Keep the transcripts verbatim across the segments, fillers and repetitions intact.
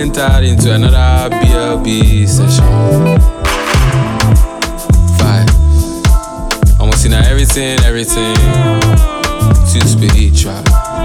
entered into another B L B session. Five. Almost seen everything, everything. Too spiritual.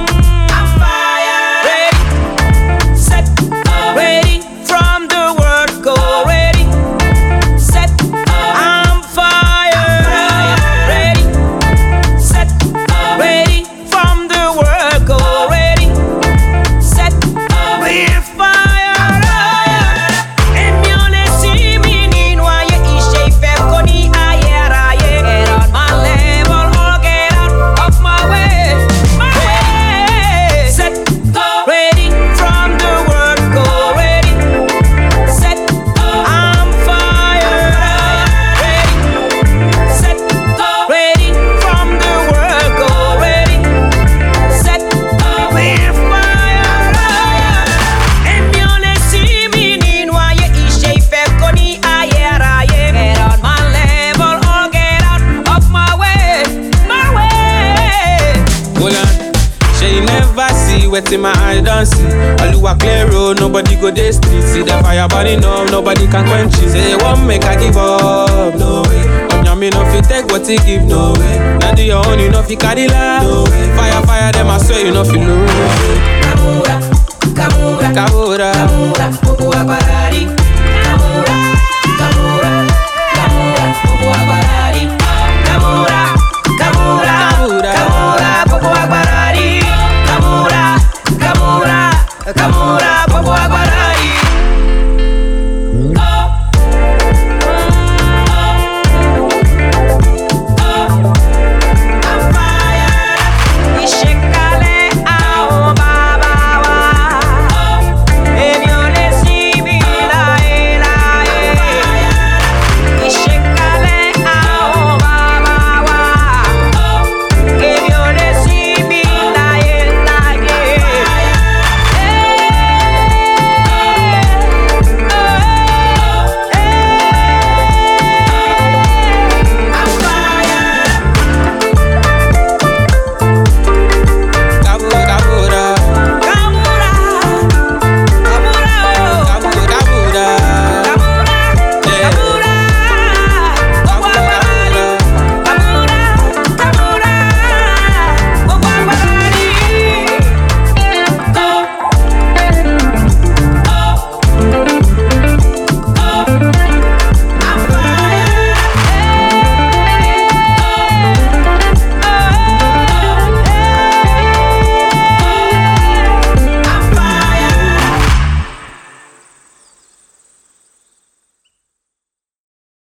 In my eye don't see. Oluwa clear road, nobody go this street. See the fire burning up, nobody can quench it. Say one make I give up, no way. On your me no fit take what he give, no way. Now do your own, you know fi carry la, no way. Fire, fire, them I swear you know fi lose. Kamura, kamura, Kamura, kamura, kamura, parari.